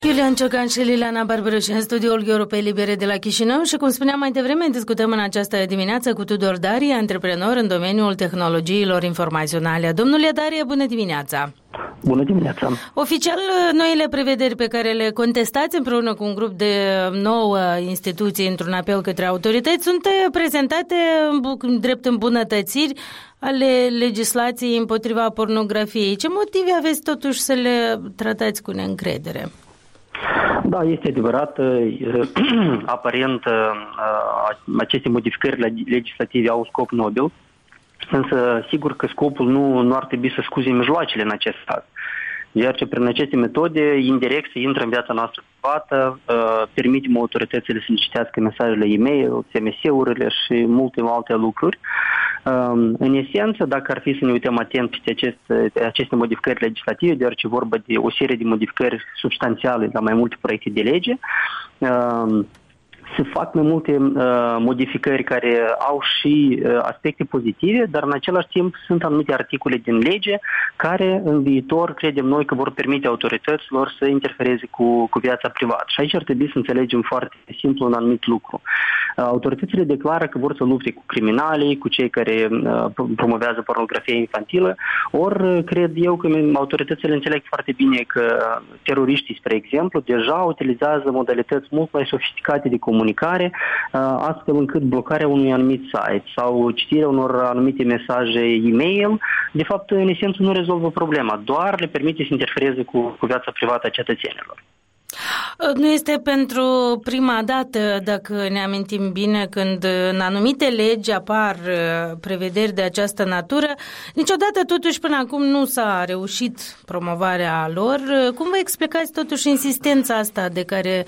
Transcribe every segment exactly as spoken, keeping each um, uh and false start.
Iulian Ciocan și Liliana Barbaroși în studioul Europei Libere de la Chișinău și, cum spuneam mai devreme, discutăm în această dimineață cu Tudor Darie, antreprenor în domeniul tehnologiilor informaționale. Domnule Darie, bună dimineața! Bună dimineața! Oficial, noile prevederi pe care le contestați împreună cu un grup de nouă instituții într-un apel către autorități sunt prezentate drept îmbunătățiri ale legislației împotriva pornografiei. Ce motive aveți totuși să le tratați cu neîncredere? Da, este adevărat. Aparent, aceste modificări legislative au scop nobil, însă sigur că scopul nu, nu ar trebui să scuze mijloacele în acest caz. Iar ce prin aceste metode, indirect, se intră în viața noastră privată, permitem autoritățile să citească mesajele e-mail, S M S-urile și multe alte lucruri. În esență, dacă ar fi să ne uităm atent pe aceste, aceste modificări legislative, deoarece vorba de o serie de modificări substanțiale la mai multe proiecte de lege, se fac mai multe uh, modificări care au și uh, aspecte pozitive, dar în același timp sunt anumite articole din lege care în viitor credem noi că vor permite autorităților să interfereze cu, cu viața privată. Și aici ar trebui să înțelegem foarte simplu un anumit lucru. Uh, autoritățile declară că vor să lupte cu criminalii, cu cei care uh, promovează pornografia infantilă, ori cred eu că autoritățile înțeleg foarte bine că teroriștii, spre exemplu, deja utilizează modalități mult mai sofisticate de comunicare comunicare, astfel încât blocarea unui anumit site sau citirea unor anumite mesaje e-mail, de fapt, în esență, nu rezolvă problema, doar le permite să interfereze cu, cu viața privată a cetățenilor. Nu este pentru prima dată, dacă ne amintim bine, când în anumite legi apar prevederi de această natură. Niciodată, totuși, până acum nu s-a reușit promovarea lor. Cum vă explicați, totuși, insistența asta de care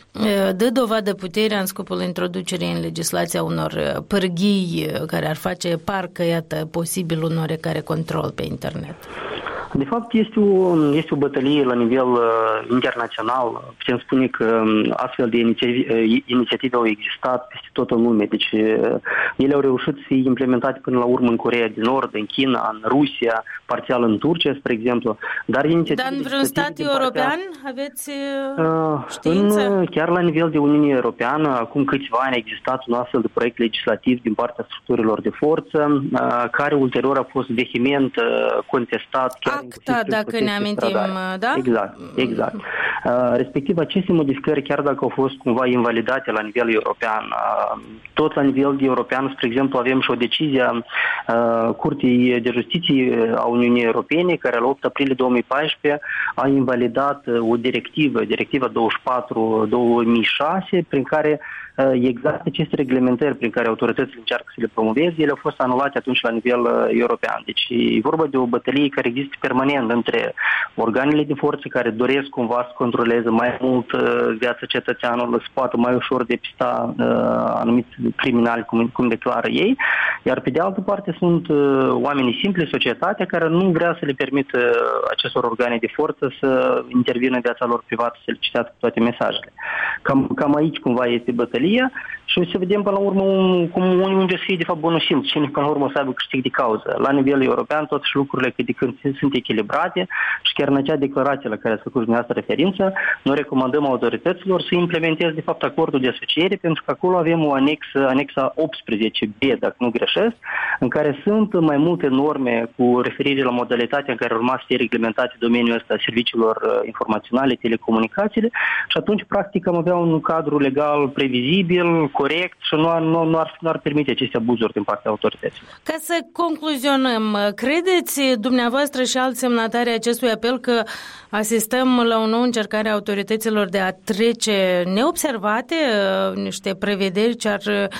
dă dovadă puterea în scopul introducerii în legislația unor pârghii care ar face parcă, iată, posibil un oarecare control pe internet? De fapt, este o, este o bătălie la nivel uh, internațional. Putem spune că um, astfel de inițiative, uh, inițiative au existat peste tot în lume. Deci uh, ele au reușit să fie implementate până la urmă în Coreea de Nord, în China, în Rusia, parțial în Turcia, spre exemplu. Dar, Dar în vreun stat european partea, aveți uh, știință? În, chiar la nivel de Uniune Europeană, acum câțiva ani a existat un astfel de proiect legislativ din partea structurilor de forță, uh, care ulterior a fost vehement uh, contestat. Chiar ACTA, dacă ne amintim, da? Exact, exact. Uh, respectiv, aceste modificări, chiar dacă au fost cumva invalidate la nivel european, uh, tot la nivel de european, spre exemplu, avem și o decizie uh, Curții de Justiție a Uniunii Europene, care la opt aprilie două mii paisprezece a invalidat uh, o directivă, directiva douăzeci și patru două mii șase, prin care exact aceste reglementări prin care autoritățile încearcă să le promoveze, ele au fost anulate atunci la nivel uh, european. Deci e vorba de o bătălie care există permanent între organele de forță care doresc cumva să controleze mai mult uh, viața cetățeanului, să poată mai ușor depista uh, anumiți criminali, cum, cum declară ei, iar pe de altă parte sunt uh, oamenii simpli, societatea, care nu vrea să le permită uh, acestor organe de forță să intervină în viața lor privată, să le citească toate mesajele. Cam, cam aici cumva este bătălia. Și să vedem până la urmă cum unde să fie de fapt bunul simț, cine până la urmă să aibă câștig de cauză. La nivel european totuși lucrurile cât de când sunt echilibrate și chiar în acea declarație la care ați făcut dumneavoastră referință, noi recomandăm autorităților să implementeze de fapt acordul de asociere, pentru că acolo avem o anexă, anexa optsprezece B, dacă nu greșesc, în care sunt mai multe norme cu referire la modalitatea în care urma să fie reglementate domeniul ăsta serviciilor informaționale, telecomunicațiile și atunci practic am avea un cadru legal previzibil, corect și nu ar, nu, nu, ar, nu ar permite aceste abuzuri din partea autorităților. Ca să concluzionăm, credeți dumneavoastră și alți semnatari acestui apel că asistăm la o nouă încercare a autorităților de a trece neobservate niște prevederi ce ar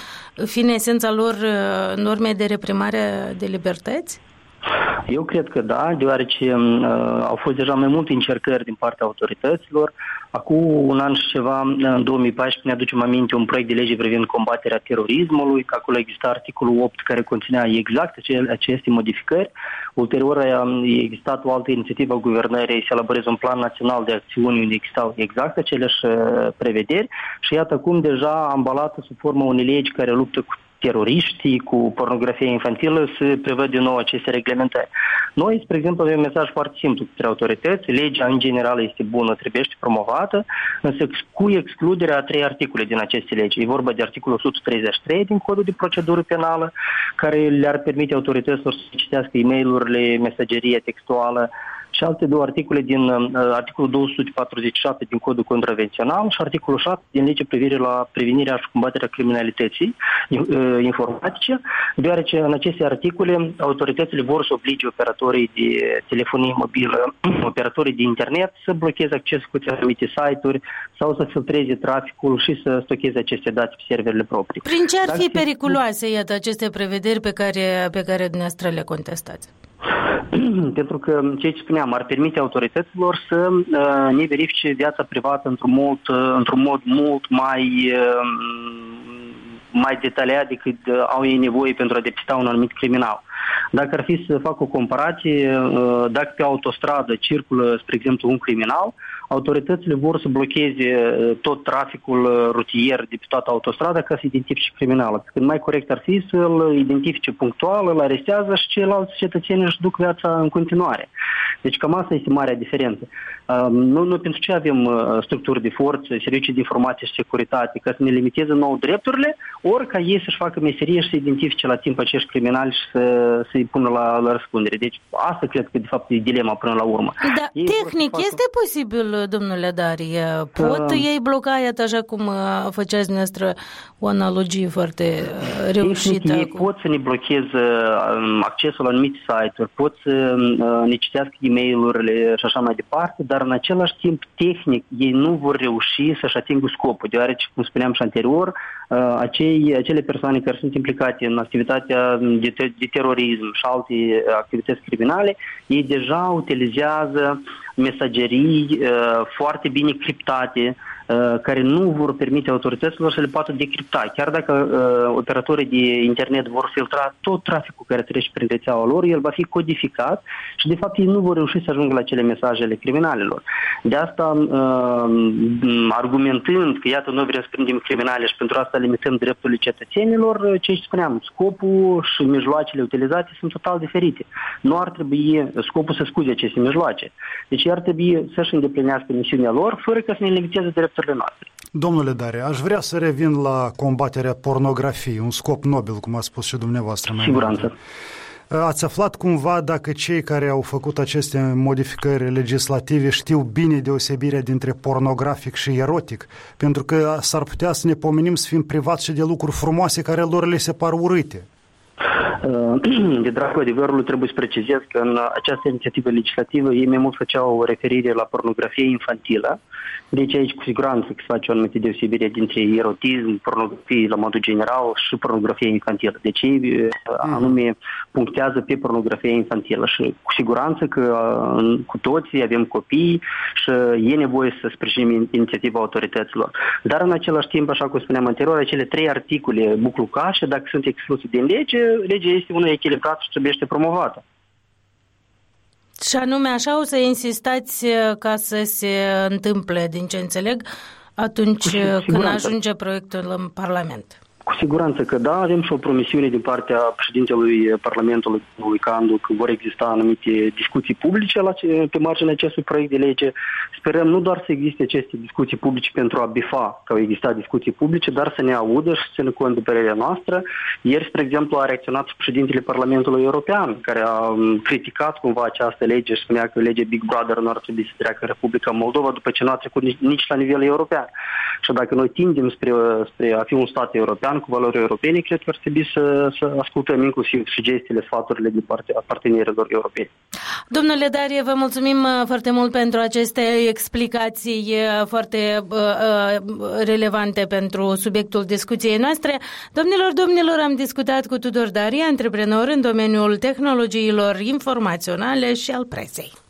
fi în esența lor norme de reprimare de libertăți? Eu cred că da, deoarece uh, au fost deja mai multe încercări din partea autorităților. Acum un an și ceva, în două mii paisprezece, ne aducem aminte un proiect de lege privind combaterea terorismului, că acolo exista articolul opt care conținea exact aceste modificări. Ulterior a existat o altă inițiativă a guvernării să elaboreze un plan național de acțiuni unde existau exact aceleași prevederi și iată acum deja ambalată sub formă unei legi care luptă cu teroriștii, cu pornografia infantilă, se prevăd din nou aceste reglementări. Noi, spre exemplu, avem un mesaj foarte simplu către autorități. Legea, în general, este bună, trebuie promovată, însă cu excluderea a trei articole din aceste legi. E vorba de articolul o sută treizeci și trei din Codul de Procedură Penală, care le-ar permite autorităților să citească e-mail-urile, mesagerie textuală, și alte două articole din uh, articolul două sute patruzeci și șapte din Codul Contravențional și articolul șapte din legea privire la prevenirea și combaterea criminalității uh, informatice, deoarece în aceste articole autoritățile vor să oblige operatorii de telefonie mobilă, operatorii de internet să blocheze accesul cu anumite site-uri sau să filtreze traficul și să stocheze aceste date pe serverele proprii. Prin ce ar fi periculoase, iată, aceste prevederi pe care, pe care dumneavoastră le contestați? Pentru că, ce spuneam, ar permite autorităților să uh, ne verifice viața privată într-un mod, uh, într-un mod mult mai, uh, mai detaliat decât uh, au ei nevoie pentru a depista un anumit criminal. Dacă ar fi să fac o comparație, uh, dacă pe autostradă circulă, spre exemplu, un criminal, autoritățile vor să blocheze tot traficul rutier de pe toată autostrada ca să identifice criminalul. Când mai corect ar fi să-l identifice punctual, îl arestează și ceilalți cetățeni își duc viața în continuare. Deci cam asta este marea diferență. Noi, noi pentru ce avem structuri de forță, servicii de informație și securitate? Ca să ne limiteze nou drepturile, ori ca ei să-și facă meserie și să identifice la timp acești criminali și să, să-i pună la, la răspundere. Deci asta cred că de fapt e dilema până la urmă. Da, ei tehnic facă... este posibil, domnule Darie? Pot uh, ei bloca, iată, așa cum făceați dumneavoastră o analogie foarte reușită? Ei pot să ne blocheze accesul la anumite site-uri, pot să ne citească e-mail-urile și așa mai departe, dar în același timp, tehnic, ei nu vor reuși să-și atingă scopul, deoarece, cum spuneam și anterior, acei, acele persoane care sunt implicate în activitatea de, te- de terorism și alte activități criminale, ei deja utilizează mesagerii uh, foarte bine criptate, uh, care nu vor permite autorităților să le poată decripta. Chiar dacă uh, operatorii de internet vor filtra tot traficul care trece prin rețeaua lor, el va fi codificat și de fapt ei nu vor reuși să ajungă la cele mesajele criminalilor. De asta, uh, argumentând că iată noi vrem să prindem criminale și pentru asta limităm drepturile cetățenilor, ce spuneam, scopul și mijloacele utilizate sunt total diferite. Nu ar trebui scopul să scuze aceste mijloace. Deci ar trebui să-și îndeplinească misiunea lor, fără ca să ne limiteze drepturile noastre. Domnule Darie, aș vrea să revin la combaterea pornografiei, un scop nobil, cum a spus și dumneavoastră. Mai Siguranță. Ați aflat cumva dacă cei care au făcut aceste modificări legislative știu bine deosebirea dintre pornografic și erotic? Pentru că s-ar putea să ne pomenim să fim privați și de lucruri frumoase care lor le se par urâte. De dragul adevărului trebuie să precizez că în această inițiativă legislativă ei mai mult făceau o referire la pornografie infantilă. Deci aici cu siguranță că se face o anumită deosebire dintre erotism, pornografie la modul general și pornografie infantilă. Deci ei anume punctează pe pornografie infantilă și cu siguranță că cu toții avem copii și e nevoie să sprijinim inițiativa autorităților. Dar în același timp, așa cum spuneam anterior, acele trei articole buclucașe, dacă sunt excluse din lege, legea este una echilibrată și trebuie promovată. Și anume așa o să insistați ca să se întâmple, din ce înțeleg, atunci când ajunge proiectul în Parlament. Cu siguranță că da, avem și o promisiune din partea președintelui Parlamentului, lui Candu, că vor exista anumite discuții publice la, pe marginea acestui proiect de lege. Sperăm nu doar să existe aceste discuții publice pentru a bifa că au existat discuții publice, dar să ne audă și să țină cont de părerea noastră. Ieri, spre exemplu, a reacționat și președintele Parlamentului European, care a criticat cumva această lege și spunea că legea Big Brother nu ar trebui să treacă în Republica Moldova, după ce nu a trecut nici, nici la nivel european. Și dacă noi tindem spre, spre a fi un stat european cu valori europene, cred că ar trebui să, să ascultăm inclusiv sugestiile, sfaturile din partea partenerilor europeni. Domnule Darie, vă mulțumim foarte mult pentru aceste explicații foarte uh, relevante pentru subiectul discuției noastre. Domnilor, domnilor, am discutat cu Tudor Darie, antreprenor în domeniul tehnologiilor informaționale și al presei.